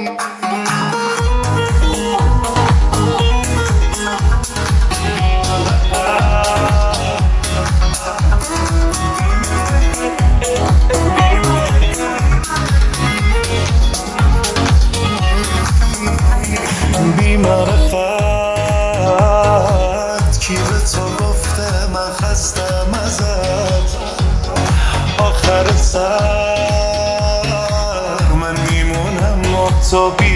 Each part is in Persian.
بی معرفت کی به تو گفته من خستم ازت؟ آخر سر من میمونم و تو بی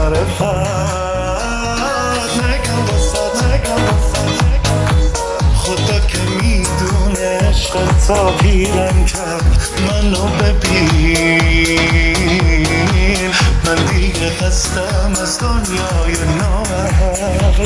معرفت. نگم واسه خدا که میدونه عشق تا پیرم کرد منو ببین. من دیگه خستم از دنیای نامرد،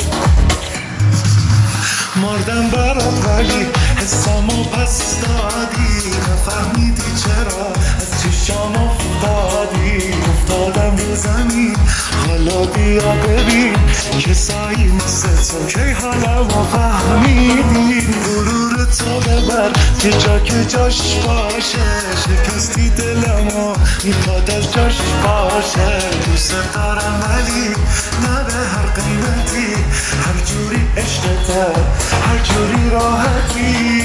مردم برات ولی حسامو پس دادی. نفهمیدی چرا از چشام افتادم رو زمین. حالا بیا ببین که سایی مثل تو کی حالمو فهمیدی. غرور تو ببر که جا که جاش باشه، شکستی دلمو میخواد از جاش باشه. دوست دارم ولی نه به هر قیمتی، هر جوری عشقته هر جوری راحتی.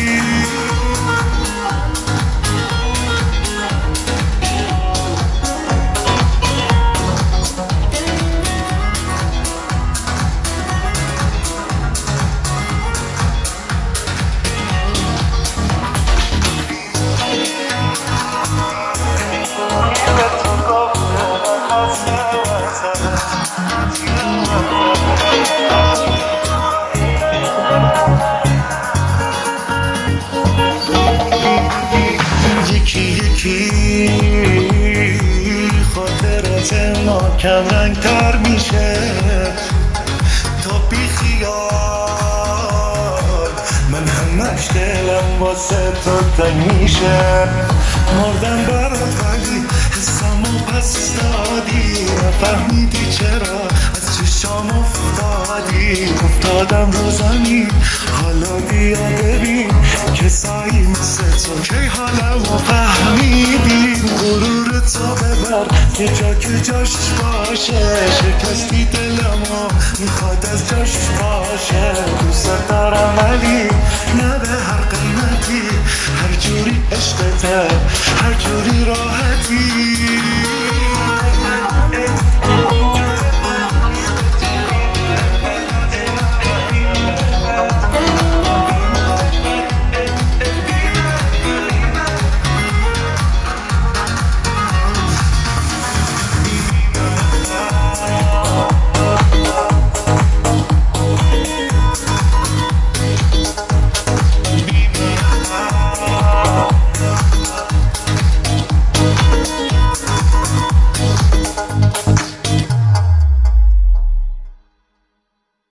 یکی خاطرات ما کم رنگ تر میشه. تو بی خیال من همش دلم واسه تو تنگ میشه. مردم برات ولی حسامو پس دادی. نفهمیدی چرا از چشام افتادم رو زمین. حالا بیا ببین که سایی مثل تو کی حالمو فهمیدی. غرور تو ببر که جا که جاش باشه، شکستی دلمو میخواد از جاش باشه. دوست دارم ولی نه به هر قیمتی، هر جوری عشقته هر جوری راحتی.